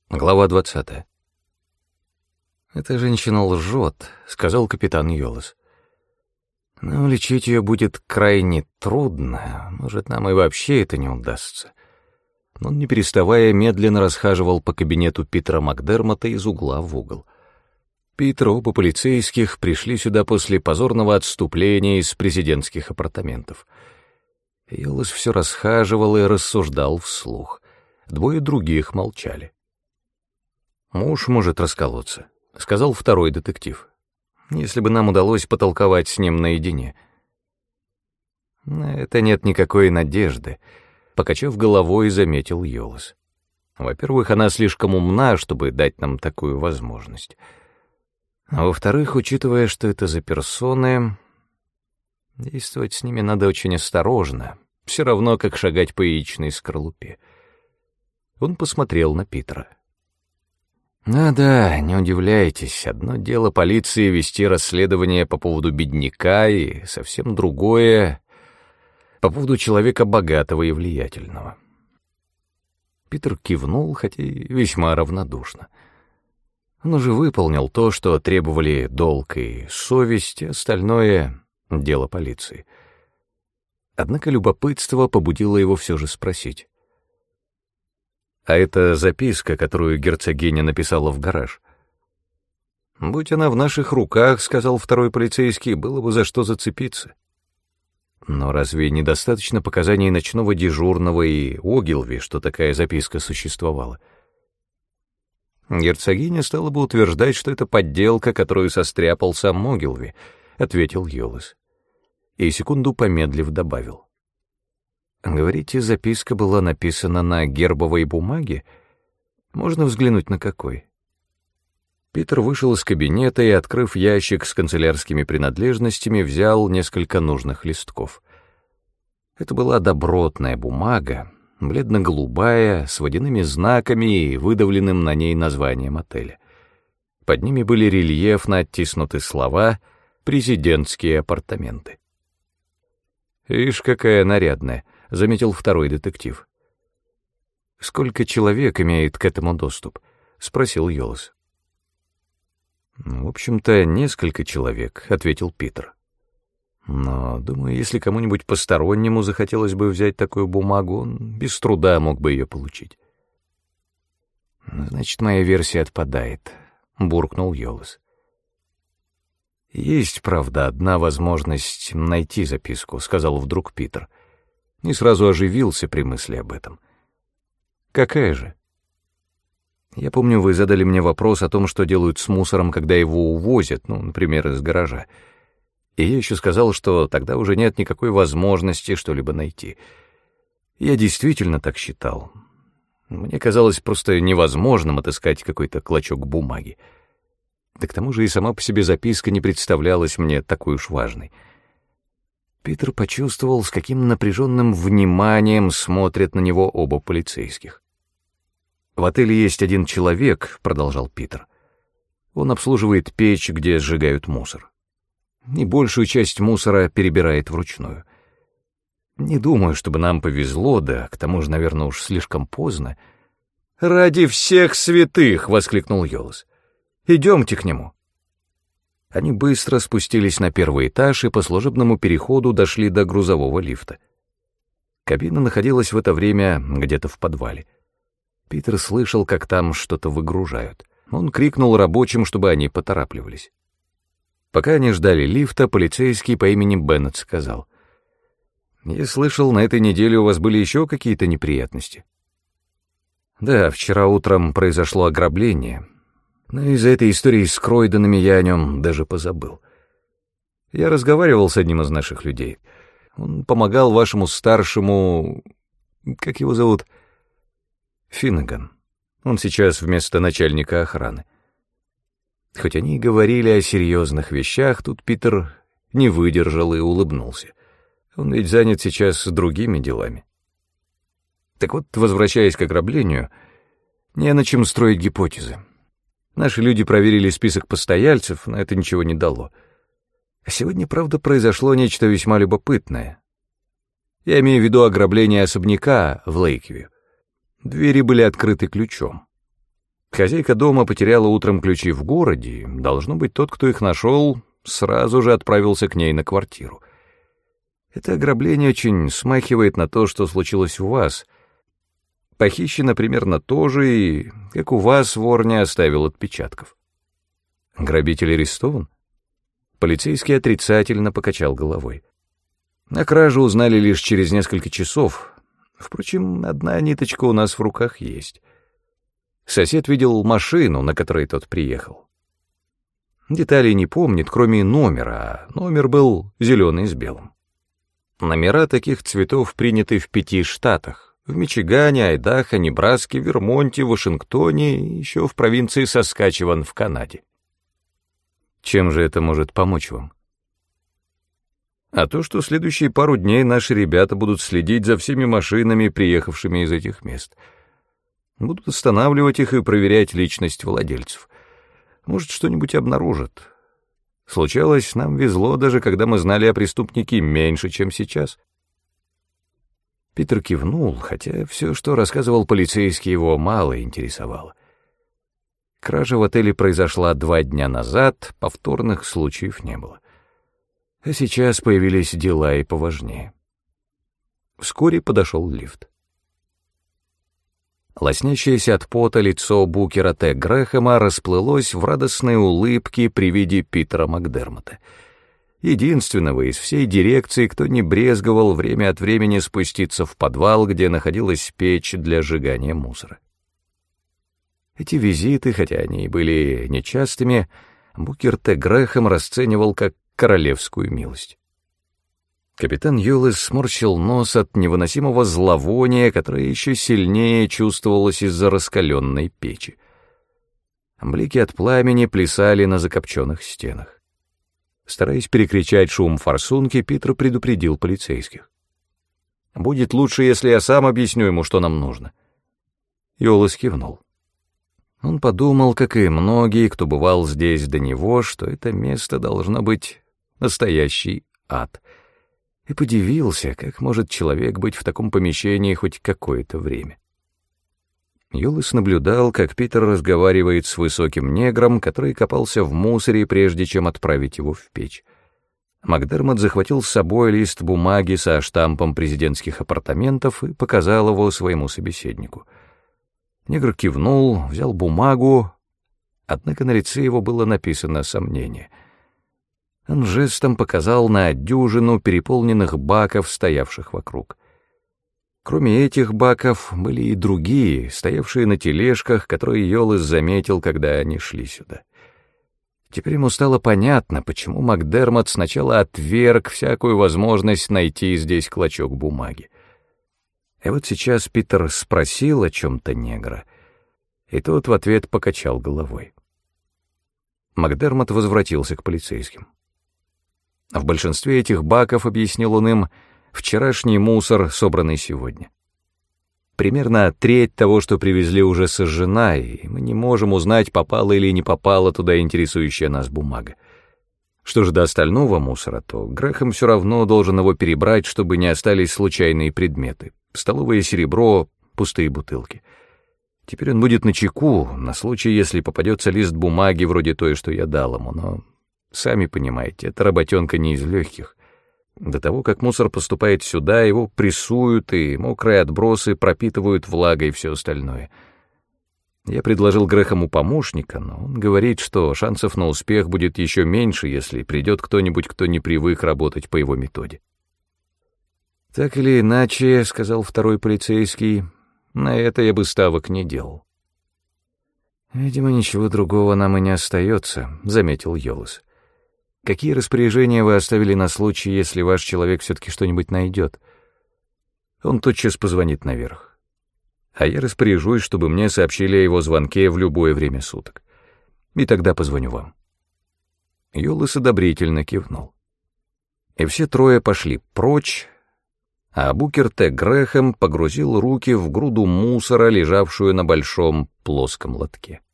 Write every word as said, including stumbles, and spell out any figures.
Глава двадцатая. «Эта женщина лжет», — сказал капитан Йолос. «Но лечить ее будет крайне трудно, может, нам и вообще это не удастся». Он, не переставая, медленно расхаживал по кабинету Питера Макдермотта из угла в угол. Питер, оба полицейских, пришли сюда после позорного отступления из президентских апартаментов. Йолос все расхаживал и рассуждал вслух. Двое других молчали. «Муж может расколоться», — сказал второй детектив, «если бы нам удалось потолковать с ним наедине». «На это нет никакой надежды», — покачав головой, заметил Йолос. «Во-первых, она слишком умна, чтобы дать нам такую возможность. А во-вторых, учитывая, что это за персоны, действовать с ними надо очень осторожно, все равно, как шагать по яичной скорлупе». Он посмотрел на Питера. «Да-да, не удивляйтесь, одно дело полиции вести расследование по поводу бедняка, и совсем другое — по поводу человека богатого и влиятельного». Питер кивнул, хотя и весьма равнодушно. Он уже выполнил то, что требовали долг и совесть, и остальное — дело полиции. Однако любопытство побудило его все же спросить. «А это записка, которую герцогиня написала в гараж?» «Будь она в наших руках, — сказал второй полицейский, — было бы за что зацепиться». «Но разве недостаточно показаний ночного дежурного и Огилви, что такая записка существовала?» «Герцогиня стала бы утверждать, что это подделка, которую состряпал сам Огилви», — ответил Йолос. И секунду помедлив добавил. «Говорите, записка была написана на гербовой бумаге? Можно взглянуть на какой?» Питер вышел из кабинета и, открыв ящик с канцелярскими принадлежностями, взял несколько нужных листков. Это была добротная бумага, бледно-голубая, с водяными знаками и выдавленным на ней названием отеля. Под ними были рельефно оттиснуты слова «Президентские апартаменты». «Ишь, какая нарядная», — заметил второй детектив. «Сколько человек имеет к этому доступ?» — спросил Йолос. «В общем-то, несколько человек», — ответил Питер. «Но, думаю, если кому-нибудь постороннему захотелось бы взять такую бумагу, он без труда мог бы ее получить». «Значит, моя версия отпадает», — буркнул Йолос. «Есть, правда, одна возможность найти записку», — сказал вдруг Питер. И сразу оживился при мысли об этом. «Какая же?» «Я помню, вы задали мне вопрос о том, что делают с мусором, когда его увозят, ну, например, из гаража. И я еще сказал, что тогда уже нет никакой возможности что-либо найти. Я действительно так считал. Мне казалось просто невозможным отыскать какой-то клочок бумаги. Да к тому же и сама по себе записка не представлялась мне такой уж важной». Питер почувствовал, с каким напряженным вниманием смотрят на него оба полицейских. «В отеле есть один человек, — продолжал Питер. Он обслуживает печь, где сжигают мусор. И большую часть мусора перебирает вручную. Не думаю, чтобы нам повезло, да к тому же, наверное, уж слишком поздно». «Ради всех святых! — воскликнул Йолос. — Идемте к нему». Они быстро спустились на первый этаж и по служебному переходу дошли до грузового лифта. Кабина находилась в это время где-то в подвале. Питер слышал, как там что-то выгружают. Он крикнул рабочим, чтобы они поторапливались. Пока они ждали лифта, полицейский по имени Беннет сказал: «Я слышал, на этой неделе у вас были еще какие-то неприятности». «Да, вчера утром произошло ограбление. Но из-за этой истории с Кройденами я о нем даже позабыл. Я разговаривал с одним из наших людей. Он помогал вашему старшему... Как его зовут? Финнеган. Он сейчас вместо начальника охраны». Хоть они и говорили о серьезных вещах, тут Питер не выдержал и улыбнулся. Он ведь занят сейчас другими делами. Так вот, возвращаясь к ограблению, не на чем строить гипотезы. Наши люди проверили список постояльцев, но это ничего не дало. А сегодня, правда, произошло нечто весьма любопытное. Я имею в виду ограбление особняка в Лейквью. Двери были открыты ключом. Хозяйка дома потеряла утром ключи в городе, должно быть, тот, кто их нашел, сразу же отправился к ней на квартиру. Это ограбление очень смахивает на то, что случилось у вас. Похищено примерно то же, и, как у вас, вор не оставил отпечатков. Грабитель арестован? Полицейский отрицательно покачал головой. О краже узнали лишь через несколько часов. Впрочем, одна ниточка у нас в руках есть. Сосед видел машину, на которой тот приехал. Деталей не помнит, кроме номера, а номер был зеленый с белым. Номера таких цветов приняты в пяти штатах: в Мичигане, Айдахо, Небраске, Вермонте, Вашингтоне и еще в провинции Саскачеван в Канаде. Чем же это может помочь вам? А то, что следующие пару дней наши ребята будут следить за всеми машинами, приехавшими из этих мест. Будут останавливать их и проверять личность владельцев. Может, что-нибудь обнаружат. Случалось, нам везло, даже когда мы знали о преступнике меньше, чем сейчас. Питер кивнул, хотя все, что рассказывал полицейский, его мало интересовало. Кража в отеле произошла два дня назад, повторных случаев не было. А сейчас появились дела и поважнее. Вскоре подошел лифт. Лоснящееся от пота лицо Букера Т. Грэхэма расплылось в радостной улыбке при виде Питера Макдермота, единственного из всей дирекции, кто не брезговал время от времени спуститься в подвал, где находилась печь для сжигания мусора. Эти визиты, хотя они и были нечастыми, Букер Т. Грэхэм расценивал как королевскую милость. Капитан Юлис сморщил нос от невыносимого зловония, которое еще сильнее чувствовалось из-за раскаленной печи. Блики от пламени плясали на закопченных стенах. Стараясь перекричать шум форсунки, Питер предупредил полицейских. «Будет лучше, если я сам объясню ему, что нам нужно». Юлис кивнул. Он подумал, как и многие, кто бывал здесь до него, что это место должно быть настоящий ад — и подивился, как может человек быть в таком помещении хоть какое-то время. Юлис наблюдал, как Питер разговаривает с высоким негром, который копался в мусоре, прежде чем отправить его в печь. Макдермот захватил с собой лист бумаги со штампом президентских апартаментов и показал его своему собеседнику. Негр кивнул, взял бумагу, однако на лице его было написано сомнение. Он жестом показал на дюжину переполненных баков, стоявших вокруг. Кроме этих баков были и другие, стоявшие на тележках, которые Юлис заметил, когда они шли сюда. Теперь ему стало понятно, почему Макдермот сначала отверг всякую возможность найти здесь клочок бумаги. И вот сейчас Питер спросил о чем-то негра, и тот в ответ покачал головой. Макдермот возвратился к полицейским. В большинстве этих баков, объяснил он им, вчерашний мусор, собранный сегодня. Примерно треть того, что привезли, уже сожжена, и мы не можем узнать, попала или не попала туда интересующая нас бумага. Что же до остального мусора, то Грэхэм все равно должен его перебрать, чтобы не остались случайные предметы. Столовое серебро, пустые бутылки. Теперь он будет начеку, на случай, если попадется лист бумаги вроде той, что я дал ему, но... Сами понимаете, эта работенка не из легких. До того, как мусор поступает сюда, его прессуют, и мокрые отбросы пропитывают влагой и все остальное. Я предложил Грэхэму помощника, но он говорит, что шансов на успех будет еще меньше, если придет кто-нибудь, кто не привык работать по его методе. «Так или иначе, — сказал второй полицейский, — на это я бы ставок не делал». «Видимо, ничего другого нам и не остается», — заметил Юлис. «Какие распоряжения вы оставили на случай, если ваш человек все-таки что-нибудь найдет?» «Он тотчас позвонит наверх. А я распоряжусь, чтобы мне сообщили о его звонке в любое время суток. И тогда позвоню вам». Юлис одобрительно кивнул. И все трое пошли прочь, а Букер Т. Грэхэм погрузил руки в груду мусора, лежавшую на большом плоском лотке.